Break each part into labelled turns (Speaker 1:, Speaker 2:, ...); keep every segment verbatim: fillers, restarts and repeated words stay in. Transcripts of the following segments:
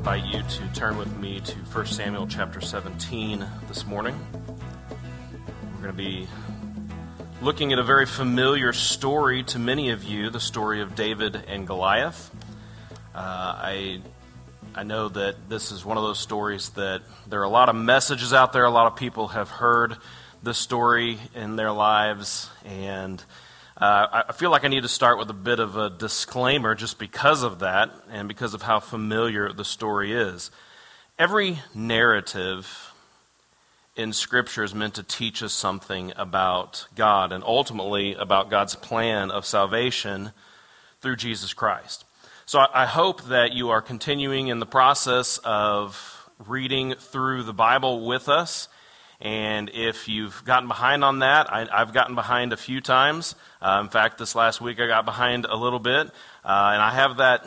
Speaker 1: invite you to turn with me to First Samuel chapter seventeen this morning. We're going to be looking at a very familiar story to many of you, the story of David and Goliath. Uh, I I know that this is one of those stories that there are a lot of messages out there. A lot of people have heard this story in their lives, and Uh, I feel like I need to start with a bit of a disclaimer just because of that and because of how familiar the story is. Every narrative in Scripture is meant to teach us something about God and ultimately about God's plan of salvation through Jesus Christ. So I, I hope that you are continuing in the process of reading through the Bible with us. And if you've gotten behind on that, I, I've gotten behind a few times. Uh, in fact, this last week I got behind a little bit, uh, and I have that.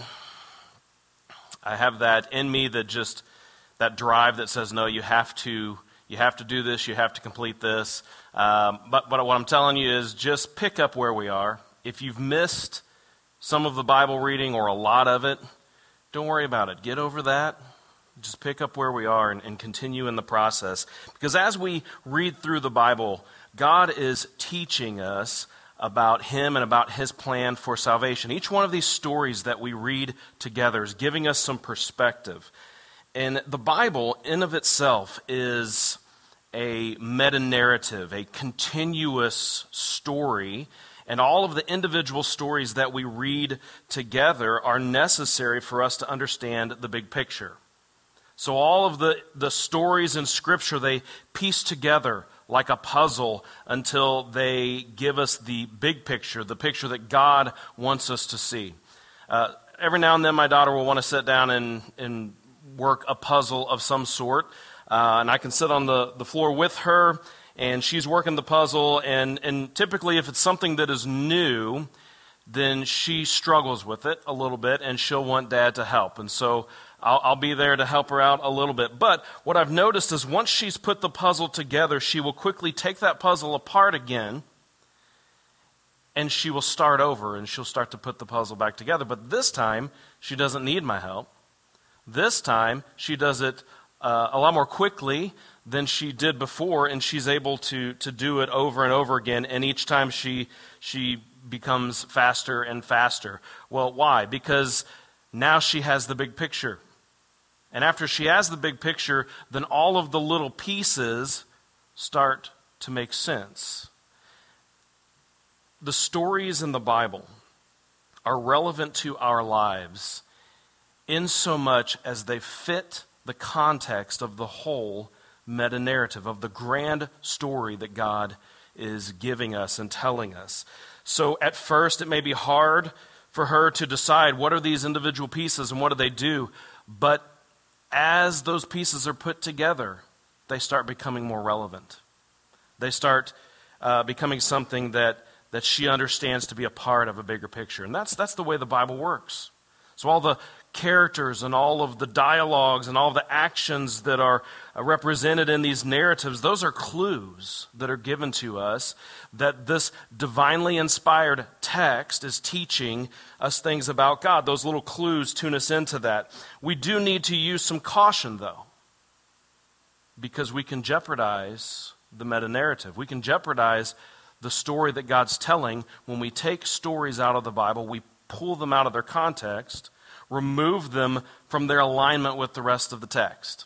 Speaker 1: I have that in me that just that drive that says, no, you have to, you have to do this, you have to complete this. Um, but but what I'm telling you is just pick up where we are. If you've missed some of the Bible reading or a lot of it, don't worry about it. Get over that. Just pick up where we are and, and continue in the process. Because as we read through the Bible, God is teaching us about Him and about His plan for salvation. Each one of these stories that we read together is giving us some perspective. And the Bible in of itself is a meta-narrative, a continuous story. And all of the individual stories that we read together are necessary for us to understand the big picture. So all of the, the stories in Scripture, they piece together like a puzzle until they give us the big picture, the picture that God wants us to see. Uh, every now and then my daughter will want to sit down and, and work a puzzle of some sort. Uh, and I can sit on the, the floor with her, and she's working the puzzle. And, and typically if it's something that is new, then she struggles with it a little bit, and she'll want Dad to help. And so I'll, I'll be there to help her out a little bit. But what I've noticed is once she's put the puzzle together, she will quickly take that puzzle apart again, and she will start over, and she'll start to put the puzzle back together. But this time, she doesn't need my help. This time, she does it uh, a lot more quickly than she did before, and she's able to, to do it over and over again, and each time she she becomes faster and faster. Well, why? Because now she has the big picture. And after she has the big picture, then all of the little pieces start to make sense. The stories in the Bible are relevant to our lives in so much as they fit the context of the whole meta-narrative, of the grand story that God is giving us and telling us. So at first it may be hard for her to decide what are these individual pieces and what do they do, but as those pieces are put together, they start becoming more relevant. They start uh, becoming something that, that she understands to be a part of a bigger picture. And that's, that's the way the Bible works. So all the characters and all of the dialogues and all of the actions that are represented in these narratives, those are clues that are given to us that this divinely inspired text is teaching us things about God. Those little clues tune us into that. We do need to use some caution, though, because we can jeopardize the meta-narrative. We can jeopardize the story that God's telling when we take stories out of the Bible, we pull them out of their context, remove them from their alignment with the rest of the text.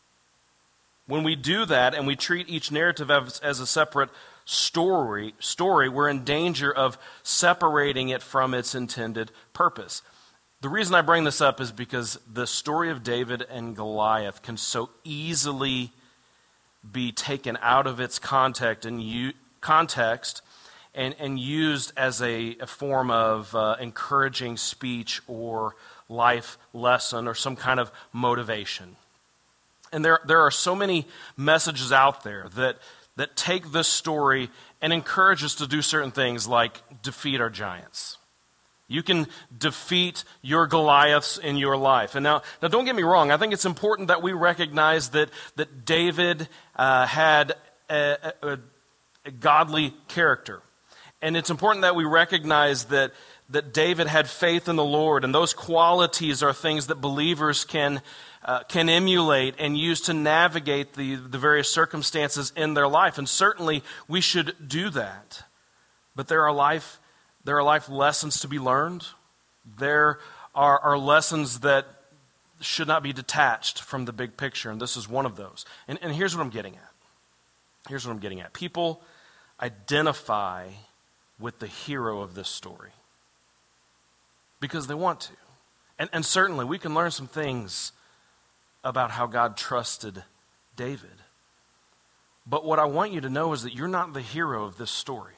Speaker 1: When we do that and we treat each narrative as, as a separate story, story, we're in danger of separating it from its intended purpose. The reason I bring this up is because the story of David and Goliath can so easily be taken out of its context and u- context and, and used as a, a form of uh, encouraging speech or life lesson or some kind of motivation. And there there are so many messages out there that that take this story and encourage us to do certain things like defeat our giants. You can defeat your Goliaths in your life. And now, now don't get me wrong, I think it's important that we recognize that, that David uh, had a, a, a godly character. And it's important that we recognize that that David had faith in the Lord, and those qualities are things that believers can uh, can emulate and use to navigate the, the various circumstances in their life. And certainly we should do that. But there are life there are life lessons to be learned. There are, are lessons that should not be detached from the big picture, and this is one of those. And, and here's what I'm getting at. Here's what I'm getting at. People identify with the hero of this story because they want to. And, and certainly we can learn some things about how God trusted David. But what I want you to know is that you're not the hero of this story.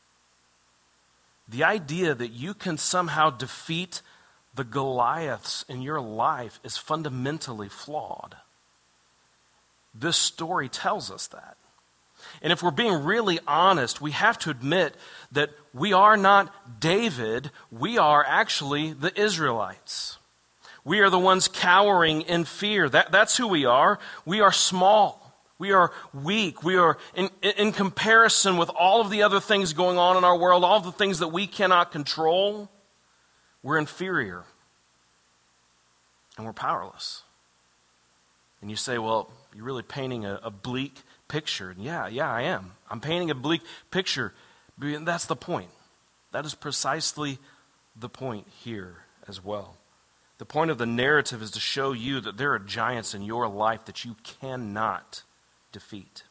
Speaker 1: The idea that you can somehow defeat the Goliaths in your life is fundamentally flawed. This story tells us that. And if we're being really honest, we have to admit that we are not David, we are actually the Israelites. We are the ones cowering in fear. That, that's who we are. We are small. We are weak. We are, in, in comparison with all of the other things going on in our world, all of the things that we cannot control, we're inferior. And we're powerless. And you say, well, you're really painting a, a bleak picture. And yeah, yeah, I am. I'm painting a bleak picture. But that's the point. That is precisely the point here as well. The point of the narrative is to show you that there are giants in your life that you cannot defeat.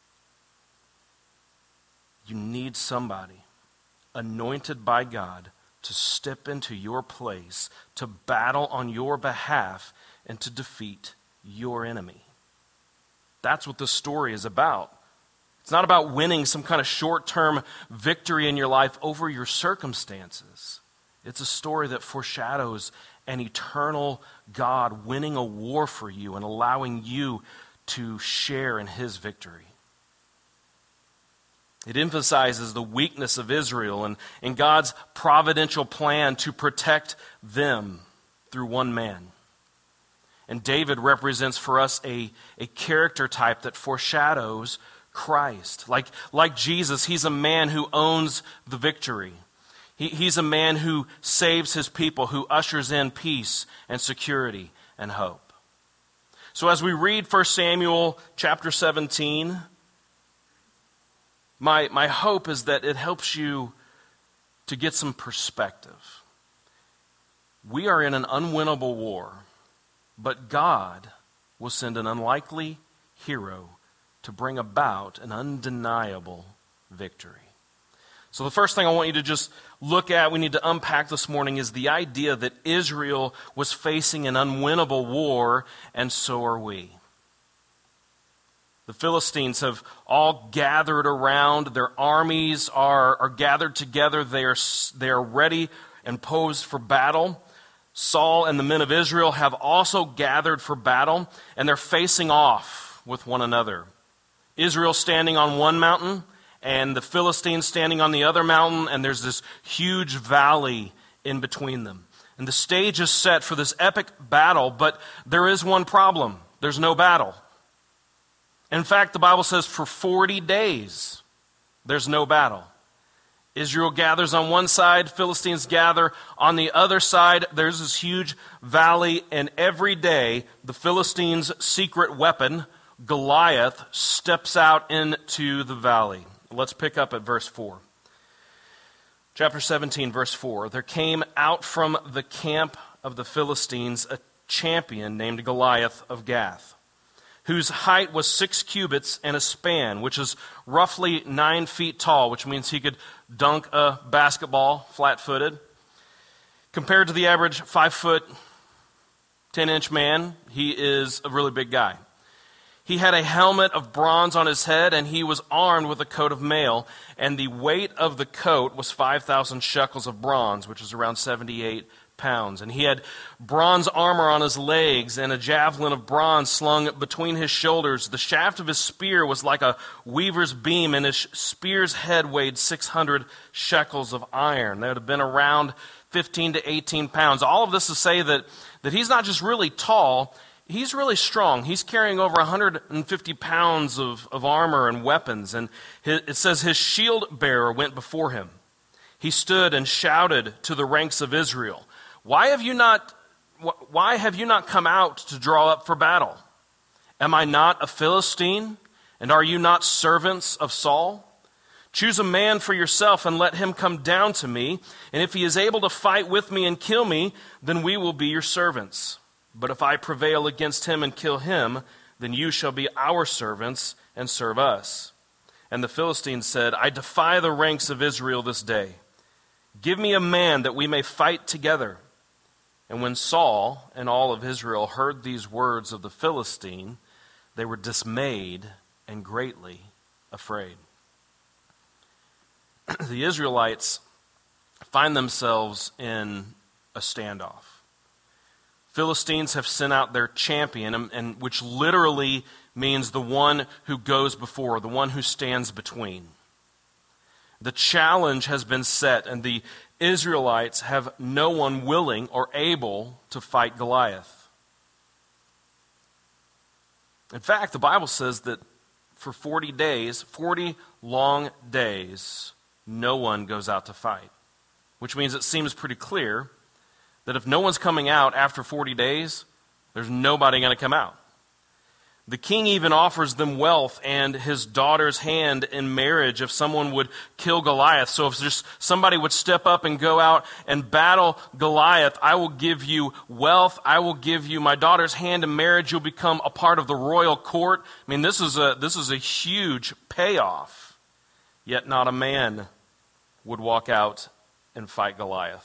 Speaker 1: You need somebody anointed by God to step into your place, to battle on your behalf, and to defeat your enemy. That's what this story is about. It's not about winning some kind of short-term victory in your life over your circumstances. It's a story that foreshadows an eternal God winning a war for you and allowing you to share in his victory. It emphasizes the weakness of Israel and, and God's providential plan to protect them through one man. And David represents for us a, a character type that foreshadows Christ. Like, like Jesus, he's a man who owns the victory. He, he's a man who saves his people, who ushers in peace and security and hope. So as we read First Samuel chapter seventeen, my, my hope is that it helps you to get some perspective. We are in an unwinnable war, but God will send an unlikely hero to bring about an undeniable victory. So the first thing I want you to just look at, we need to unpack this morning, is the idea that Israel was facing an unwinnable war, and so are we. The Philistines have all gathered around. Their armies are, are gathered together. They are, they are ready and posed for battle. Saul and the men of Israel have also gathered for battle, and they're facing off with one another. Israel standing on one mountain, and the Philistines standing on the other mountain, and there's this huge valley in between them. And the stage is set for this epic battle, but there is one problem. There's no battle. In fact, the Bible says for forty days, there's no battle. Israel gathers on one side, Philistines gather on the other side. There's this huge valley, and every day, the Philistines' secret weapon, Goliath, steps out into the valley. Let's pick up at verse four. Chapter seventeen, verse four. There came out from the camp of the Philistines a champion named Goliath of Gath, whose height was six cubits and a span, which is roughly nine feet tall, which means he could dunk a basketball flat-footed. Compared to the average five-foot, ten-inch man, he is a really big guy. He had a helmet of bronze on his head, and he was armed with a coat of mail, and the weight of the coat was five thousand shekels of bronze, which is around seventy-eight pounds. And he had bronze armor on his legs and a javelin of bronze slung between his shoulders. The shaft of his spear was like a weaver's beam, and his spear's head weighed six hundred shekels of iron. That would have been around fifteen to eighteen pounds. All of this to say that, that he's not just really tall, he's really strong. He's carrying over one hundred fifty pounds of, of armor and weapons. And his, it says his shield bearer went before him. he stood and shouted to the ranks of Israel, Why have you not, why have you not come out to draw up for battle? Am I not a Philistine, and are you not servants of Saul? Choose a man for yourself and let him come down to me, and if he is able to fight with me and kill me, then we will be your servants. But if I prevail against him and kill him, then you shall be our servants and serve us. And the Philistines said, I defy the ranks of Israel this day. Give me a man that we may fight together. And when Saul and all of Israel heard these words of the Philistine, they were dismayed and greatly afraid. The Israelites find themselves in a standoff. Philistines have sent out their champion, and, and which literally means the one who goes before, the one who stands between. The challenge has been set, and the Israelites have no one willing or able to fight Goliath. In fact, the Bible says that for forty days, forty long days, no one goes out to fight. Which means it seems pretty clear that if no one's coming out after forty days, there's nobody going to come out. The king even offers them wealth and his daughter's hand in marriage if someone would kill Goliath. So if just somebody would step up and go out and battle Goliath, I will give you wealth. I will give you my daughter's hand in marriage. You'll become a part of the royal court. I mean, this is a this is a huge payoff. Yet not a man would walk out and fight Goliath.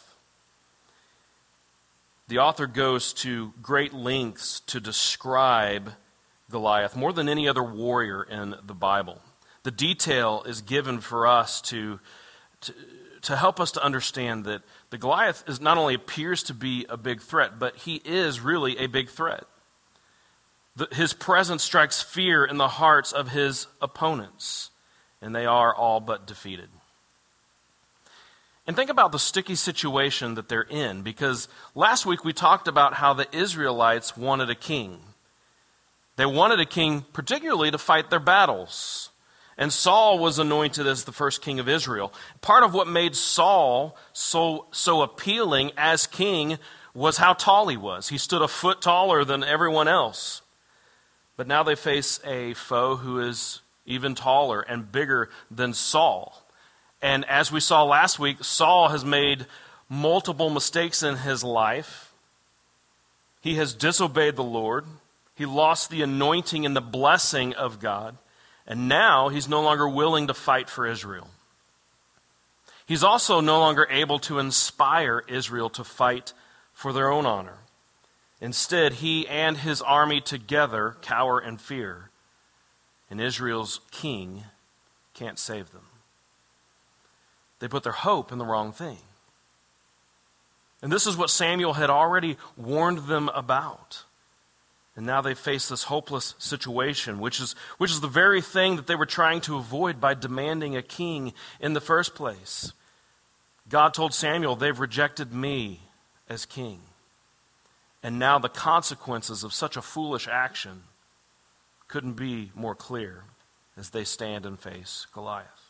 Speaker 1: The author goes to great lengths to describe Goliath more than any other warrior in the Bible. The detail is given for us to, to, to help us to understand that the Goliath is not only appears to be a big threat, but he is really a big threat. The, his presence strikes fear in the hearts of his opponents, and they are all but defeated. And think about the sticky situation that they're in, because last week we talked about how the Israelites wanted a king. They wanted a king particularly to fight their battles. And Saul was anointed as the first king of Israel. Part of what made Saul so, so appealing as king was how tall he was. He stood a foot taller than everyone else. But now they face a foe who is even taller and bigger than Saul. And as we saw last week, Saul has made multiple mistakes in his life. He has disobeyed the Lord. He lost the anointing and the blessing of God. And now he's no longer willing to fight for Israel. He's also no longer able to inspire Israel to fight for their own honor. Instead, he and his army together cower in fear. And Israel's king can't save them. They put their hope in the wrong thing. And this is what Samuel had already warned them about. And now they face this hopeless situation, which is, which is the very thing that they were trying to avoid by demanding a king in the first place. God told Samuel, they've rejected me as king. And now the consequences of such a foolish action couldn't be more clear as they stand and face Goliath.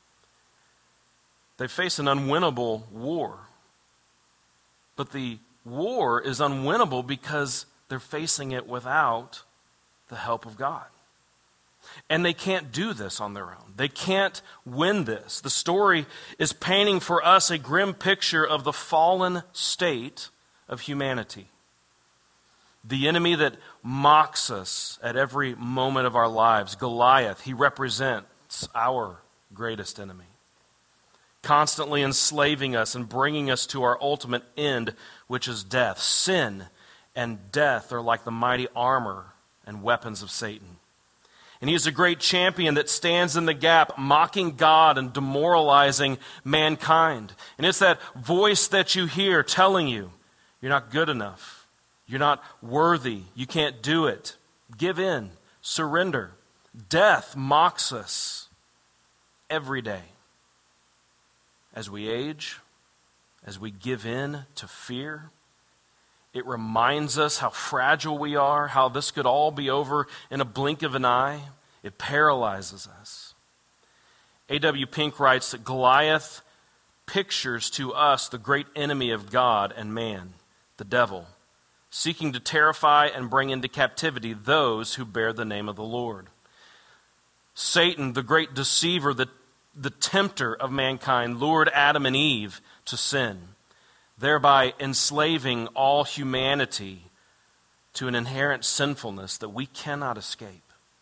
Speaker 1: They face an unwinnable war. But the war is unwinnable because they're facing it without the help of God. And they can't do this on their own. They can't win this. The story is painting for us a grim picture of the fallen state of humanity. The enemy that mocks us at every moment of our lives, Goliath, he represents our greatest enemy. Constantly enslaving us and bringing us to our ultimate end, which is death. Sin and death are like the mighty armor and weapons of Satan. And he is a great champion that stands in the gap, mocking God and demoralizing mankind. And it's that voice that you hear telling you, you're not good enough. You're not worthy. You can't do it. Give in. Surrender. Death mocks us every day. As we age, as we give in to fear, it reminds us how fragile we are, how this could all be over in a blink of an eye. It paralyzes us. A W Pink writes that Goliath pictures to us the great enemy of God and man, the devil, seeking to terrify and bring into captivity those who bear the name of the Lord. Satan, the great deceiver, the, the tempter of mankind, lured Adam and Eve to sin, thereby enslaving all humanity to an inherent sinfulness that we cannot escape.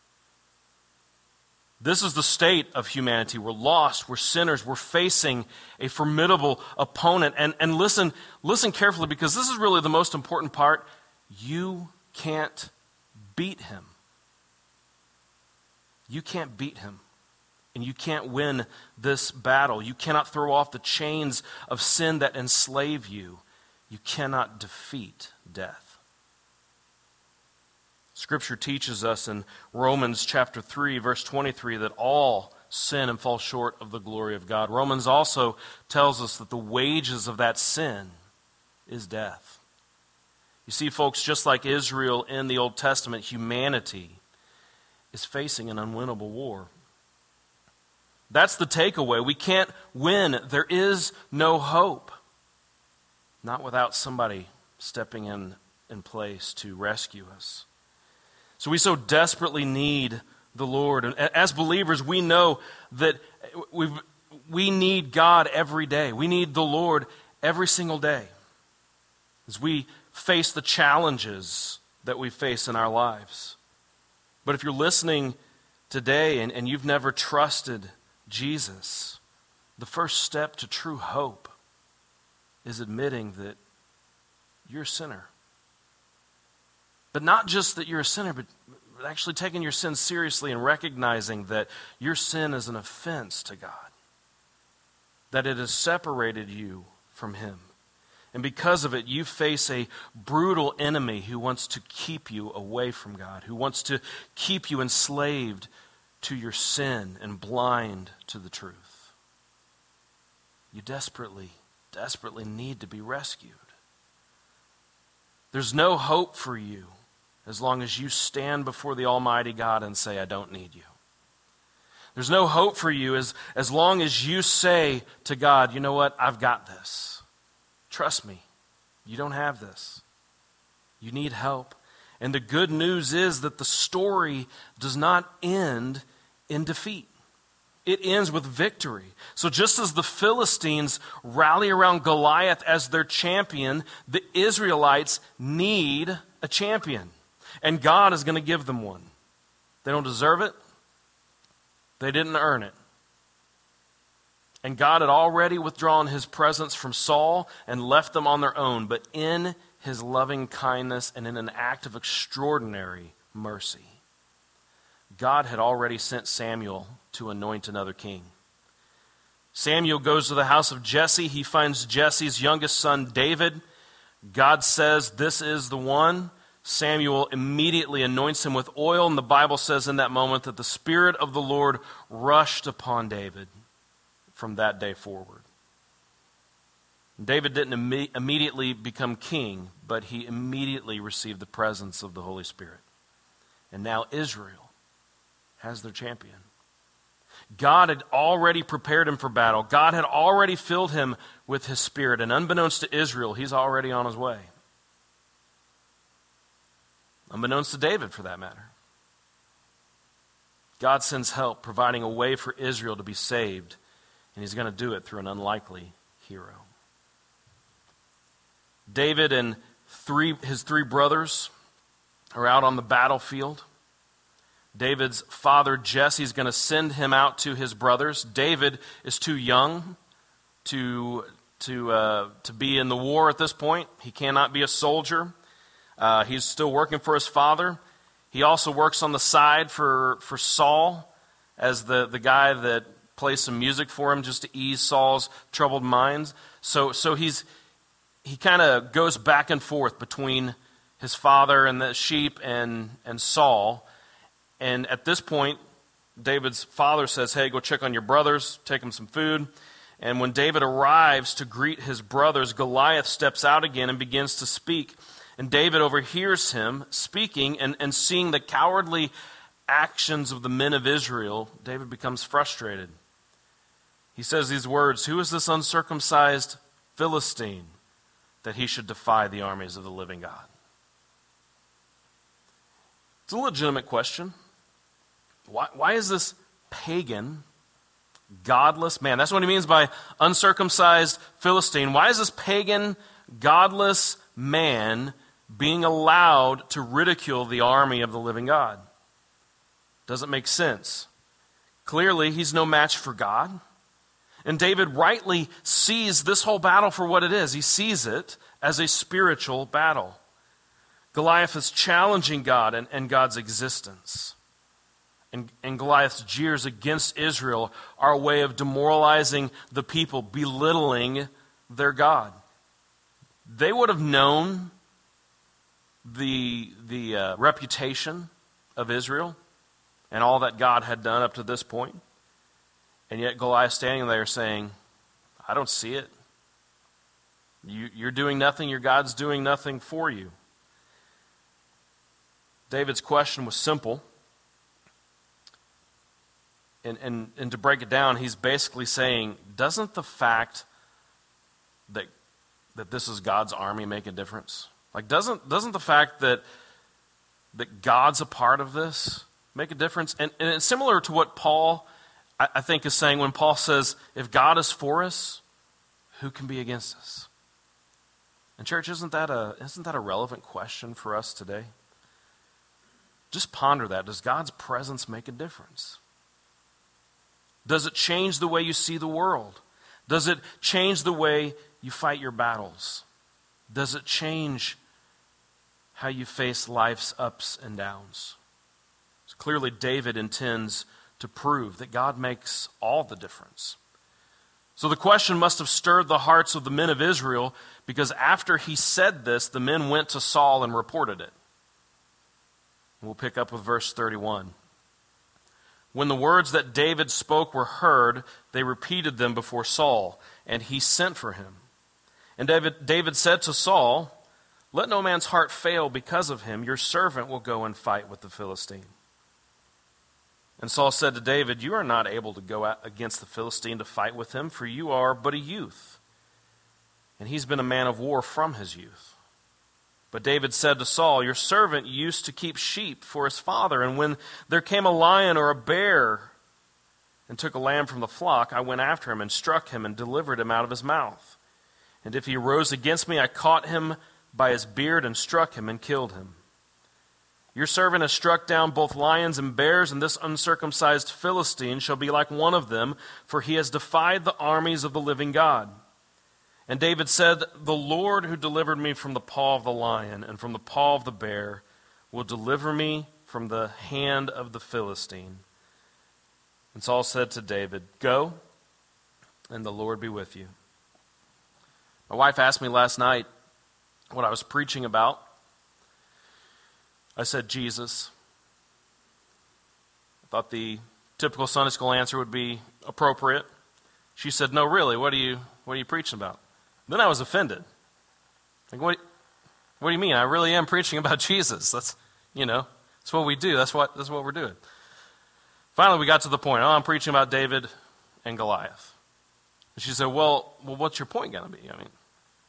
Speaker 1: This is the state of humanity. We're lost, we're sinners, we're facing a formidable opponent. And, and listen, listen carefully, because this is really the most important part. You can't beat him. You can't beat him. And you can't win this battle. You cannot throw off the chains of sin that enslave you. You cannot defeat death. Scripture teaches us in Romans chapter three, verse twenty-three, that all sin and fall short of the glory of God. Romans also tells us that the wages of that sin is death. You see, folks, just like Israel in the Old Testament, humanity is facing an unwinnable war. That's the takeaway. We can't win. There is no hope. Not without somebody stepping in in place to rescue us. So we so desperately need the Lord. And as believers, we know that we we need God every day. We need the Lord every single day as we face the challenges that we face in our lives. But if you're listening today and, and you've never trusted Jesus, the first step to true hope is admitting that you're a sinner. But not just that you're a sinner, but actually taking your sin seriously and recognizing that your sin is an offense to God. That it has separated you from Him. And because of it, you face a brutal enemy who wants to keep you away from God, who wants to keep you enslaved to your sin and blind to the truth. You desperately, desperately need to be rescued. There's no hope for you as long as you stand before the Almighty God and say, I don't need you. There's no hope for you as, as long as you say to God, you know what, I've got this. Trust me, you don't have this. You need help. And the good news is that the story does not end in defeat. It ends with victory. So just as the Philistines rally around Goliath as their champion, the Israelites need a champion. And God is going to give them one. They don't deserve it. They didn't earn it. And God had already withdrawn His presence from Saul and left them on their own. But in His loving kindness and in an act of extraordinary mercy, God had already sent Samuel to anoint another king. Samuel goes to the house of Jesse. He finds Jesse's youngest son, David. God says, this is the one. Samuel immediately anoints him with oil, and the Bible says in that moment that the Spirit of the Lord rushed upon David from that day forward. David didn't imme- immediately become king, but he immediately received the presence of the Holy Spirit. And now Israel has their champion. God had already prepared him for battle. God had already filled him with His Spirit, and unbeknownst to Israel, he's already on his way. Unbeknownst to David, for that matter. God sends help, providing a way for Israel to be saved, and He's going to do it through an unlikely hero. David and three, his three brothers are out on the battlefield. David's father, Jesse, is going to send him out to his brothers. David is too young to, to, uh, to be in the war at this point. He cannot be a soldier. Uh, he's still working for his father. He also works on the side for, for Saul as the, the guy that plays some music for him just to ease Saul's troubled minds. So so he's he kind of goes back and forth between his father and the sheep and, and Saul. And at this point, David's father says, hey, go check on your brothers, take them some food. And when David arrives to greet his brothers, Goliath steps out again and begins to speak. And David overhears him speaking, and, and seeing the cowardly actions of the men of Israel, David becomes frustrated. He says these words, "Who is this uncircumcised Philistine that he should defy the armies of the living God?" It's a legitimate question. Why, why is this pagan, godless man? That's what he means by uncircumcised Philistine. Why is this pagan, godless man being allowed to ridicule the army of the living God? Doesn't make sense. Clearly, he's no match for God. And David rightly sees this whole battle for what it is. He sees it as a spiritual battle. Goliath is challenging God and, and God's existence. And, and Goliath's jeers against Israel are a way of demoralizing the people, belittling their God. They would have known the, the uh, reputation of Israel and all that God had done up to this point. And yet Goliath standing there saying, "I don't see it. You, you're doing nothing. Your God's doing nothing for you." David's question was simple. And, and, and to break it down, he's basically saying, doesn't the fact that, that this is God's army make a difference? Like, doesn't, doesn't the fact that, that God's a part of this make a difference? And, and it's similar to what Paul, I, I think, is saying when Paul says, if God is for us, who can be against us? And church, isn't that a, isn't that a relevant question for us today? Just ponder that. Does God's presence make a difference? Does it change the way you see the world? Does it change the way you fight your battles? Does it change how you face life's ups and downs? So clearly, David intends to prove that God makes all the difference. So the question must have stirred the hearts of the men of Israel, because after he said this, the men went to Saul and reported it. We'll pick up with verse thirty-one. When the words that David spoke were heard, they repeated them before Saul, and he sent for him. And David, David said to Saul, "Let no man's heart fail because of him. Your servant will go and fight with the Philistine." And Saul said to David, "You are not able to go out against the Philistine to fight with him, for you are but a youth. And he's been a man of war from his youth." But David said to Saul, "Your servant used to keep sheep for his father, and when there came a lion or a bear and took a lamb from the flock, I went after him and struck him and delivered him out of his mouth. And if he rose against me, I caught him by his beard and struck him and killed him. Your servant has struck down both lions and bears, and this uncircumcised Philistine shall be like one of them, for he has defied the armies of the living God." And David said, "The Lord who delivered me from the paw of the lion and from the paw of the bear will deliver me from the hand of the Philistine." And Saul said to David, "Go, and the Lord be with you." My wife asked me last night what I was preaching about. I said, Jesus. I thought the typical Sunday school answer would be appropriate. She said, "No, really, what are you, what are you preaching about?" Then I was offended. Like, what, what do you mean? I really am preaching about Jesus. That's, you know, that's what we do. That's what, that's what we're doing. Finally, we got to the point. Oh, I'm preaching about David and Goliath. And she said, well, well, what's your point going to be? I mean,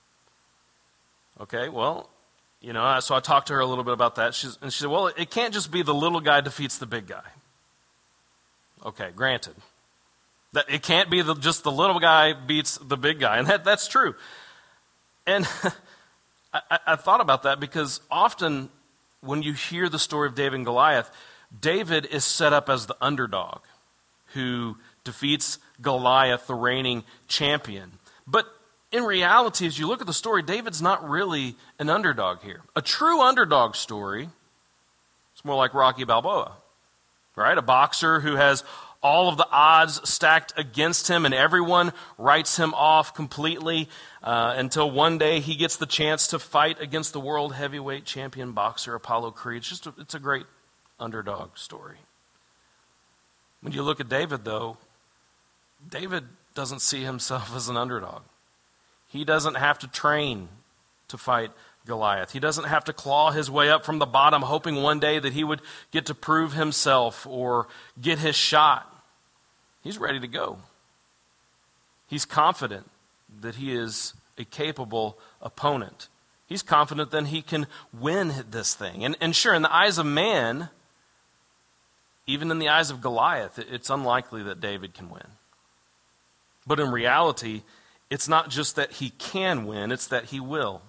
Speaker 1: okay, well, you know, so I talked to her a little bit about that. She's, and she said, well, it can't just be the little guy defeats the big guy. Okay, granted. That it can't be the, just the little guy beats the big guy. And that, that's true. And I, I thought about that because often when you hear the story of David and Goliath, David is set up as the underdog who defeats Goliath, the reigning champion. But in reality, as you look at the story, David's not really an underdog here. A true underdog story is more like Rocky Balboa, right? A boxer who has all of the odds stacked against him, and everyone writes him off completely uh, until one day he gets the chance to fight against the world heavyweight champion boxer Apollo Creed. It's just a, it's a great underdog story. When you look at David, though, David doesn't see himself as an underdog. He doesn't have to train to fight Goliath. He doesn't have to claw his way up from the bottom, hoping one day that he would get to prove himself or get his shot. He's ready to go. He's confident that he is a capable opponent. He's confident that he can win this thing. And, and sure, in the eyes of man, even in the eyes of Goliath, it's unlikely that David can win. But in reality, it's not just that he can win, it's that he will.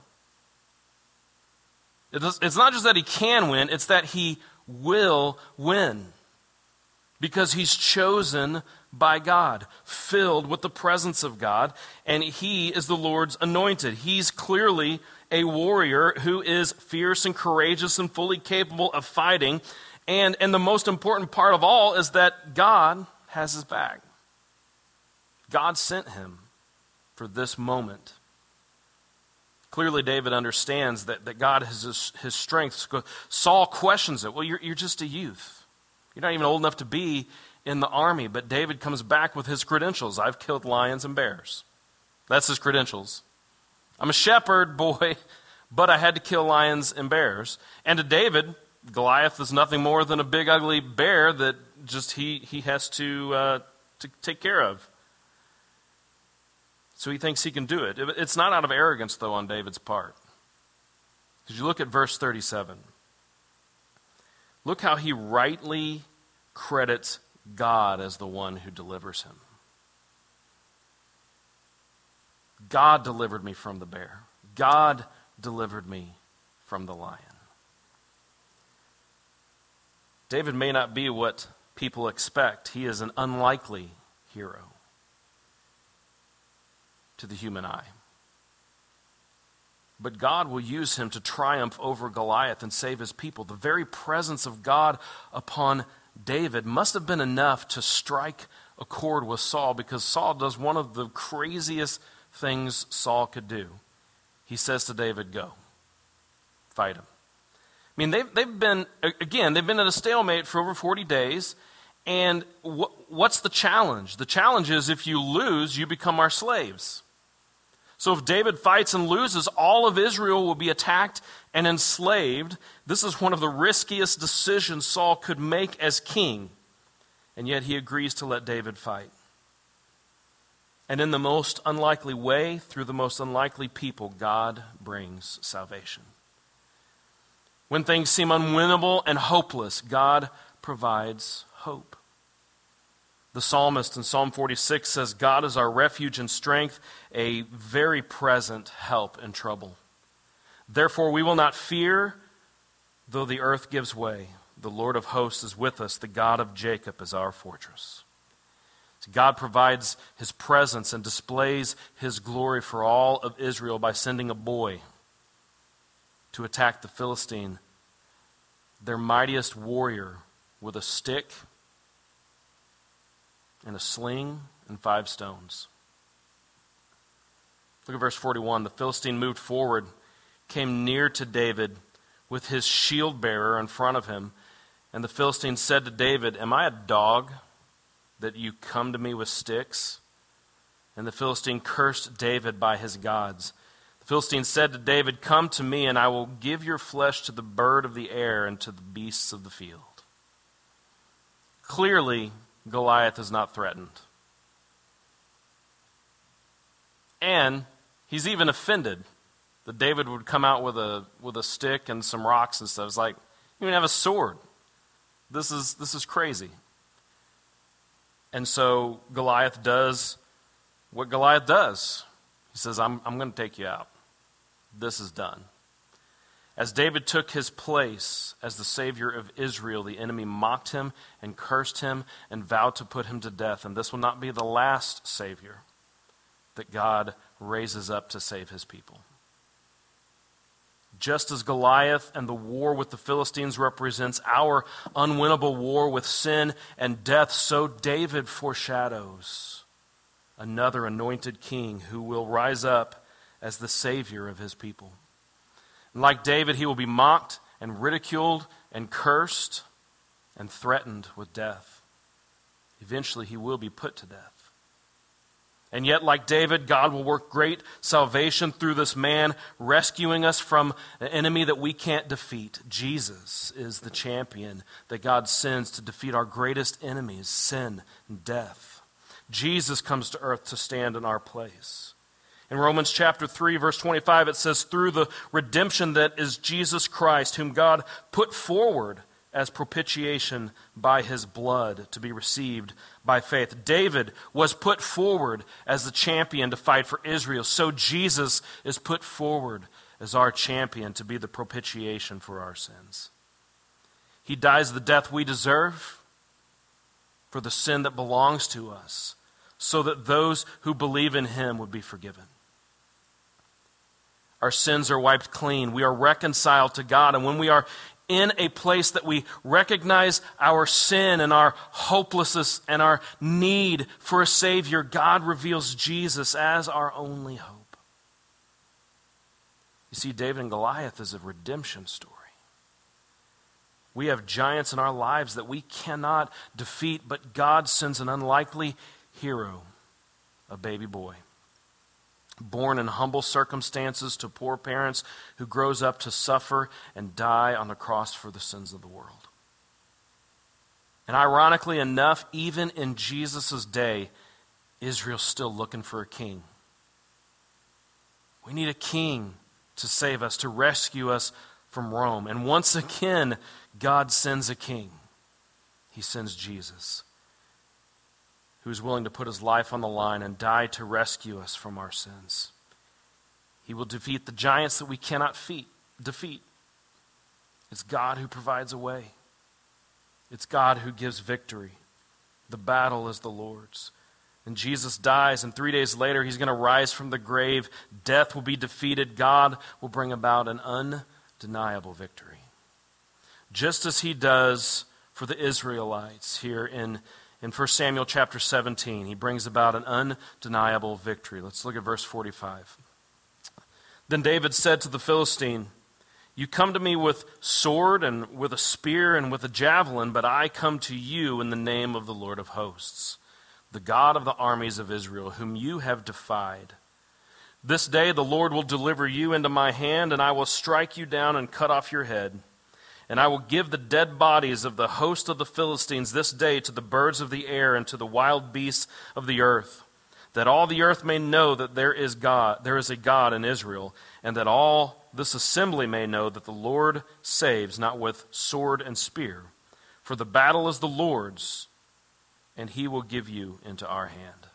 Speaker 1: It's not just that he can win, it's that he will win. Because he's chosen by God, filled with the presence of God, and he is the Lord's anointed. He's clearly a warrior who is fierce and courageous and fully capable of fighting. And, and the most important part of all is that God has his back. God sent him for this moment. Clearly, David understands that, that God has his, his strength. Saul questions it. Well, you're, you're just a youth. You're not even old enough to be in the army. But David comes back with his credentials. I've killed lions and bears. That's his credentials. I'm a shepherd boy, but I had to kill lions and bears. And to David, Goliath is nothing more than a big ugly bear that just he, he has to, uh, to take care of. So he thinks he can do it. It's not out of arrogance, though, on David's part. Because you look at verse thirty-seven. Look how he rightly credits God as the one who delivers him. God delivered me from the bear. God delivered me from the lion. David may not be what people expect. He is an unlikely hero to the human eye. But God will use him to triumph over Goliath and save his people. The very presence of God upon David must have been enough to strike a chord with Saul, because Saul does one of the craziest things Saul could do. He says to David, go, fight him. I mean, they've, they've been, again, they've been at a stalemate for over forty days, and wh- what's the challenge? The challenge is if you lose, you become our slaves. So if David fights and loses, all of Israel will be attacked and enslaved. This is one of the riskiest decisions Saul could make as king. And yet he agrees to let David fight. And in the most unlikely way, through the most unlikely people, God brings salvation. When things seem unwinnable and hopeless, God provides hope. The psalmist in Psalm forty-six says, God is our refuge and strength, a very present help in trouble. Therefore we will not fear, though the earth gives way. The Lord of hosts is with us. The God of Jacob is our fortress. So God provides his presence and displays his glory for all of Israel by sending a boy to attack the Philistine, their mightiest warrior, with a stick and a sling and five stones. Look at verse forty-one. The Philistine moved forward, came near to David with his shield bearer in front of him. And the Philistine said to David, am I a dog that you come to me with sticks? And the Philistine cursed David by his gods. The Philistine said to David, come to me, and I will give your flesh to the bird of the air and to the beasts of the field. Clearly, Goliath is not threatened. And he's even offended that David would come out with a with a stick and some rocks and stuff. It's like, you even have a sword. This is this is crazy. And so Goliath does what Goliath does. He says, I'm I'm going to take you out. This is done. As David took his place as the Savior of Israel, the enemy mocked him and cursed him and vowed to put him to death. And this will not be the last Savior that God raises up to save his people. Just as Goliath and the war with the Philistines represents our unwinnable war with sin and death, so David foreshadows another anointed king who will rise up as the Savior of his people. And like David, he will be mocked and ridiculed and cursed and threatened with death. Eventually, he will be put to death. And yet, like David, God will work great salvation through this man, rescuing us from an enemy that we can't defeat. Jesus is the champion that God sends to defeat our greatest enemies, sin and death. Jesus comes to earth to stand in our place. In Romans chapter three, verse twenty-five, it says, through the redemption that is Jesus Christ, whom God put forward as propitiation by his blood to be received by faith. David was put forward as the champion to fight for Israel. So Jesus is put forward as our champion to be the propitiation for our sins. He dies the death we deserve for the sin that belongs to us, so that those who believe in him would be forgiven. Our sins are wiped clean. We are reconciled to God. And when we are in a place that we recognize our sin and our hopelessness and our need for a Savior, God reveals Jesus as our only hope. You see, David and Goliath is a redemption story. We have giants in our lives that we cannot defeat, but God sends an unlikely hero, a baby boy, born in humble circumstances to poor parents, who grows up to suffer and die on the cross for the sins of the world. And ironically enough, even in Jesus' day, Israel's still looking for a king. We need a king to save us, to rescue us from Rome. And once again, God sends a king. He sends Jesus, who is willing to put his life on the line and die to rescue us from our sins. He will defeat the giants that we cannot feet, defeat. It's God who provides a way. It's God who gives victory. The battle is the Lord's. And Jesus dies, and three days later he's going to rise from the grave. Death will be defeated. God will bring about an undeniable victory, just as he does for the Israelites here in In First Samuel chapter seventeen. He brings about an undeniable victory. Let's look at verse forty-five. Then David said to the Philistine, "You come to me with sword and with a spear and with a javelin, but I come to you in the name of the Lord of hosts, the God of the armies of Israel, whom you have defied. This day the Lord will deliver you into my hand, and I will strike you down and cut off your head. And I will give the dead bodies of the host of the Philistines this day to the birds of the air and to the wild beasts of the earth, that all the earth may know that there is God, there is a God in Israel, and that all this assembly may know that the Lord saves, not with sword and spear. For the battle is the Lord's, and he will give you into our hand."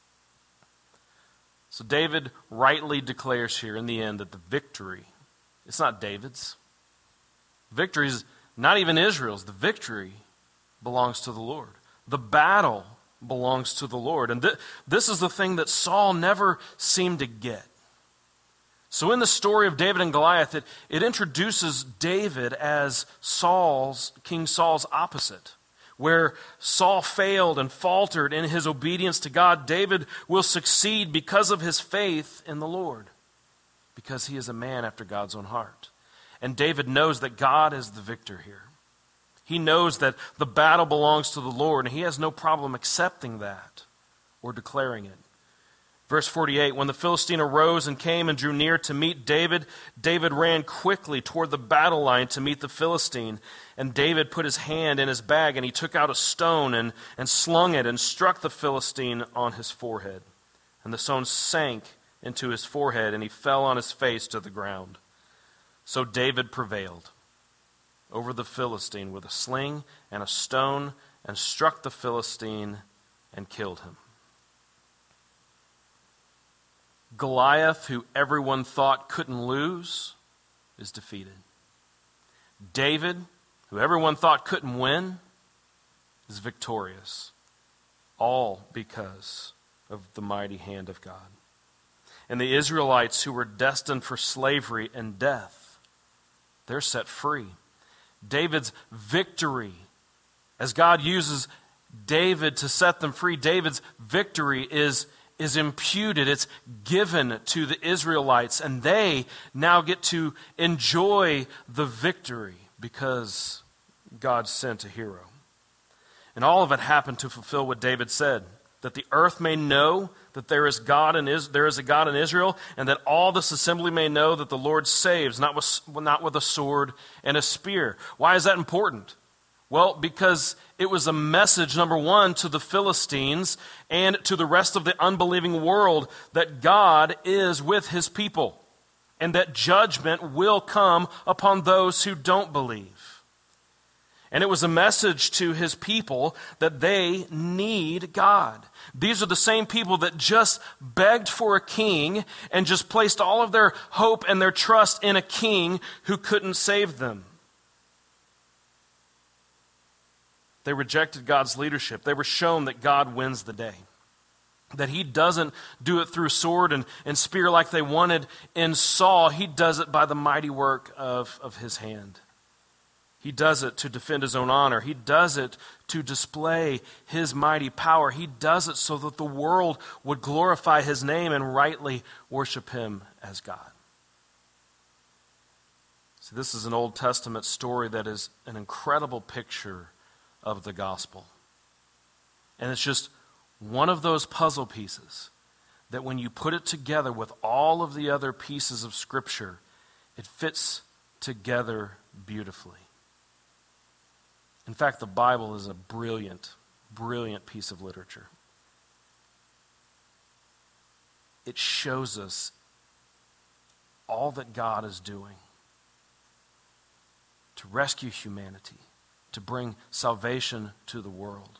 Speaker 1: So David rightly declares here in the end that the victory, it's not David's. Victory is not even Israel's. The victory belongs to the Lord. The battle belongs to the Lord. And th- this is the thing that Saul never seemed to get. So in the story of David and Goliath, it, it introduces David as Saul's, King Saul's opposite. Where Saul failed and faltered in his obedience to God, David will succeed because of his faith in the Lord, because he is a man after God's own heart. And David knows that God is the victor here. He knows that the battle belongs to the Lord, and he has no problem accepting that or declaring it. Verse forty-eight, when the Philistine arose and came and drew near to meet David, David ran quickly toward the battle line to meet the Philistine. And David put his hand in his bag, and he took out a stone and, and slung it and struck the Philistine on his forehead. And the stone sank into his forehead, and he fell on his face to the ground. So David prevailed over the Philistine with a sling and a stone, and struck the Philistine and killed him. Goliath, who everyone thought couldn't lose, is defeated. David, who everyone thought couldn't win, is victorious. All because of the mighty hand of God. And the Israelites, who were destined for slavery and death, they're set free. David's victory, as God uses David to set them free, David's victory is, is imputed. It's given to the Israelites, and they now get to enjoy the victory because God sent a hero. And all of it happened to fulfill what David said, that the earth may know that there is God in Is- there is a God in Israel, and that all this assembly may know that the Lord saves, not with, not with a sword and a spear. Why is that important? Well, because it was a message, number one, to the Philistines and to the rest of the unbelieving world that God is with his people and that judgment will come upon those who don't believe. And it was a message to his people that they need God. These are the same people that just begged for a king and just placed all of their hope and their trust in a king who couldn't save them. They rejected God's leadership. They were shown that God wins the day. That he doesn't do it through sword and, and spear like they wanted in Saul. He does it by the mighty work of, of his hand. He does it to defend his own honor. He does it to display his mighty power. He does it so that the world would glorify his name and rightly worship him as God. See, this is an Old Testament story that is an incredible picture of the gospel. And it's just one of those puzzle pieces that when you put it together with all of the other pieces of Scripture, it fits together beautifully. In fact, the Bible is a brilliant, brilliant piece of literature. It shows us all that God is doing to rescue humanity, to bring salvation to the world.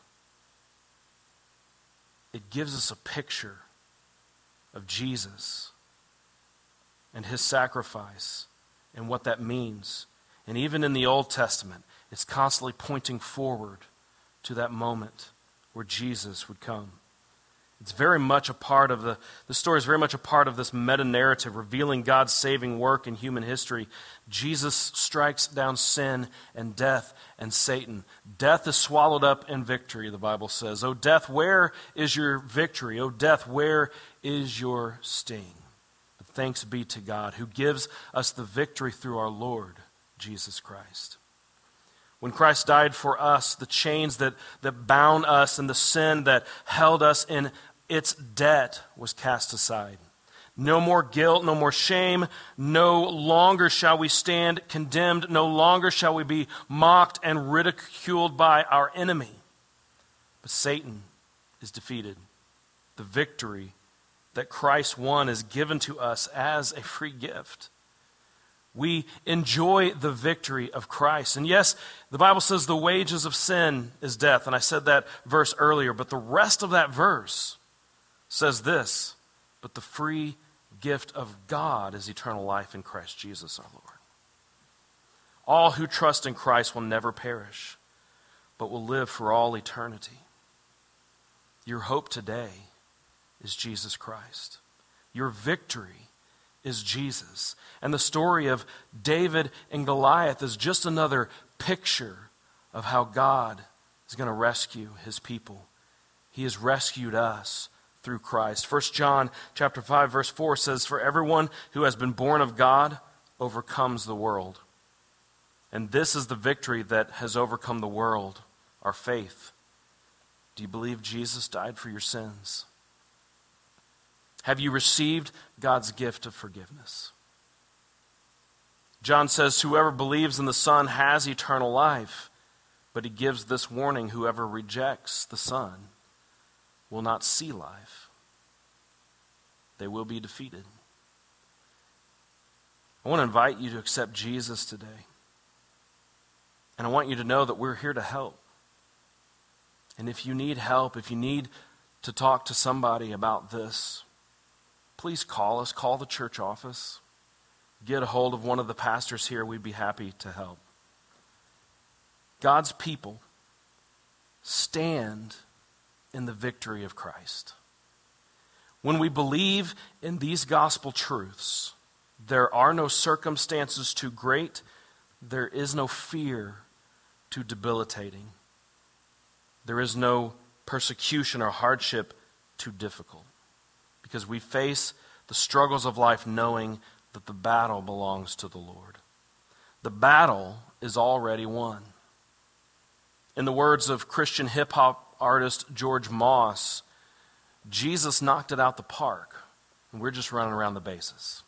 Speaker 1: It gives us a picture of Jesus and his sacrifice and what that means. And even in the Old Testament, it's constantly pointing forward to that moment where Jesus would come. It's very much a part of the, the story is very much a part of this meta-narrative revealing God's saving work in human history. Jesus strikes down sin and death and Satan. Death is swallowed up in victory, the Bible says. O death, where is your victory? O death, where is your sting? But thanks be to God who gives us the victory through our Lord Jesus Christ. When Christ died for us, the chains that, that bound us and the sin that held us in its debt was cast aside. No more guilt, no more shame. No longer shall we stand condemned. No longer shall we be mocked and ridiculed by our enemy. But Satan is defeated. The victory that Christ won is given to us as a free gift. We enjoy the victory of Christ. And yes, the Bible says the wages of sin is death. And I said that verse earlier. But the rest of that verse says this: but the free gift of God is eternal life in Christ Jesus our Lord. All who trust in Christ will never perish, but will live for all eternity. Your hope today is Jesus Christ. Your victory is Jesus. And the story of David and Goliath is just another picture of how God is going to rescue his people. He has rescued us through Christ. First John chapter five verse four says, "For everyone who has been born of God overcomes the world. And this is the victory that has overcome the world, our faith." Do you believe Jesus died for your sins? Have you received God's gift of forgiveness? John says, "Whoever believes in the Son has eternal life." But he gives this warning: whoever rejects the Son will not see life. They will be defeated. I want to invite you to accept Jesus today. And I want you to know that we're here to help. And if you need help, if you need to talk to somebody about this, please call us, call the church office. Get a hold of one of the pastors here. We'd be happy to help. God's people stand in the victory of Christ. When we believe in these gospel truths, there are no circumstances too great. There is no fear too debilitating. There is no persecution or hardship too difficult. Because we face the struggles of life knowing that the battle belongs to the Lord. The battle is already won. In the words of Christian hip-hop artist George Moss, Jesus knocked it out the park, and we're just running around the bases.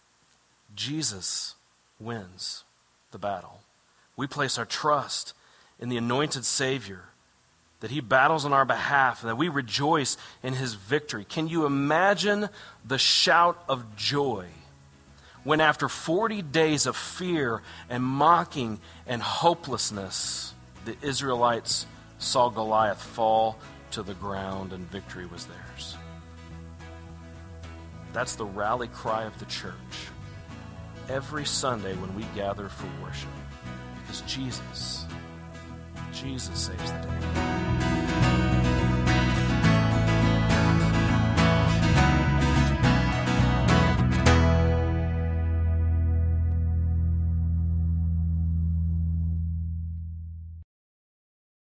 Speaker 1: Jesus wins the battle. We place our trust in the anointed Savior, that he battles on our behalf, and that we rejoice in his victory. Can you imagine the shout of joy when after forty days of fear and mocking and hopelessness, the Israelites saw Goliath fall to the ground and victory was theirs? That's the rally cry of the church every Sunday when we gather for worship. Because Jesus, Jesus saves the day.